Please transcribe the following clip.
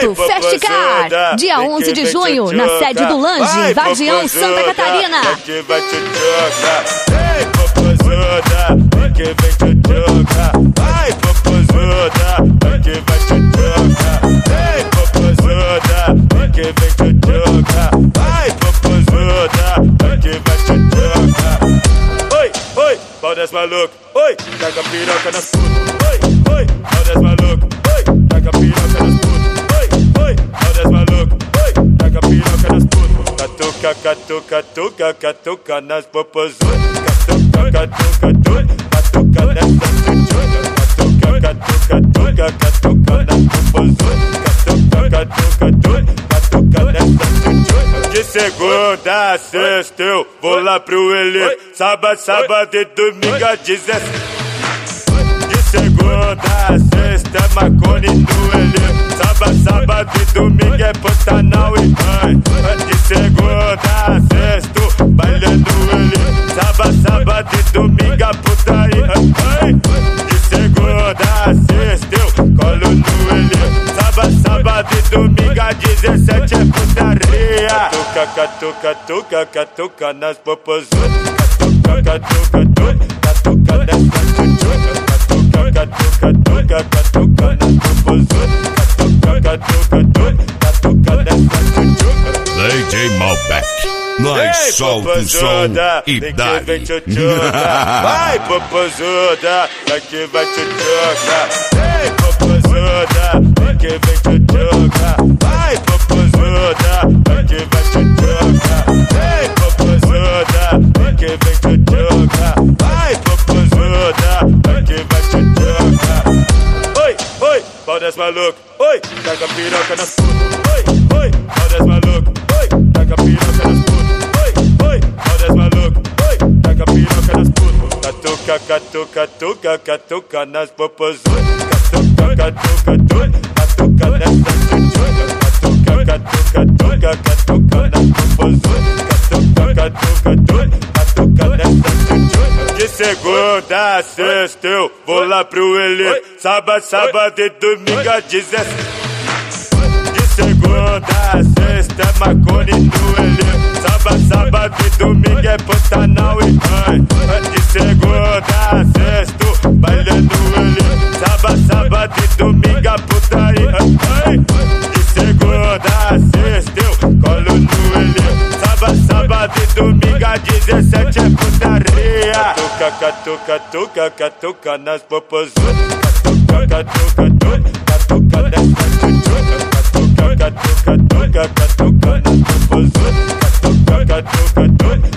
evento Festcar, dia 11 de junho, na sede do Lange, Vargião, Santa Catarina. Vai te jogar, ei, popozuda, que vem te jogar. Vai, popozuda, que vai te jogar. Ei, popozuda, que vem te jogar. Vai, popozuda, que vai te jogar. Oi, oi, pau das maluco. Oi, taca a piroca nas putas. Oi, oi, pau das maluco. Oi, taca a piroca nas putas. Oi, oi, pau das maluco. Oi, taca a piroca nas putas. Catuca, catuca, catuca, catuca nas popozudas. Catuca, catuca, catuca nessa chuchuca. Catuca, catuca, catuca nas popozudas. Catuca, catuca, catuca nessa chuchuca. De segunda a sexta eu vou lá pro Elê. Sábado, sábado e domingo a 17. De segunda a sexta é Marconi no Elê. Sábado, sábado e domingo é Pantanal e mãe. De segunda a sexta, bailando Elê. Sábado, sábado e domingo a putaria. De segunda a sexta eu colo no Elê. Sábado, sábado e domingo a 17 é putaria. Catuca, catuca, catuca, catuca nas popozudas. Catuca, catuca, catuca nessa chuchuca. Catuca, catuca, catuca nas popozudas. Catuca, catuca, catuca nessa chuchuca. DJ Malbec, nós solta o som e dá. Vai, popozuda, daqui vai te jogar. Ei, popozuda, que vem te jogar. Vai, popozuda, daqui vai te jogar. Ei, popozuda, que vem te jogar. Vai, popozuda, daqui vai te jogar. Oi, oi, pau das maluco. Oi, taca a piroca nas putas. Oi, oi, pau das maluco. Oi, taca a piroca nas putas. Oi, oi, pau das maluco. Oi, taca a piroca nas putas. Catuca, catuca, catuca, catuca nas popozudas. Catuca, catuca, catuca nessa chuchuca. Catuca, catuca, catuca nas popozudas. Catuca, catuca, catuca nessa chuchuca. De segunda a sexta eu vou lá pro Elê. Sábado, sábado e domingo a 17. De segunda a sexta é Marconi no Elê. Sábado, sábado e domingo é Pantanal e mãe. De segunda a sexta, bailando Elê. Sábado, sábado e domingo a putaria. De segunda a sexta eu colo no Elê. Sábado, sábado e domingo a 17 é putaria. Catuca, catuca, catuca, catuca nas popozudas. Catuca, catuca, catuca nessa chuchuca. Catuca, catuca, catuca nas popozudas. Catuca, catuca,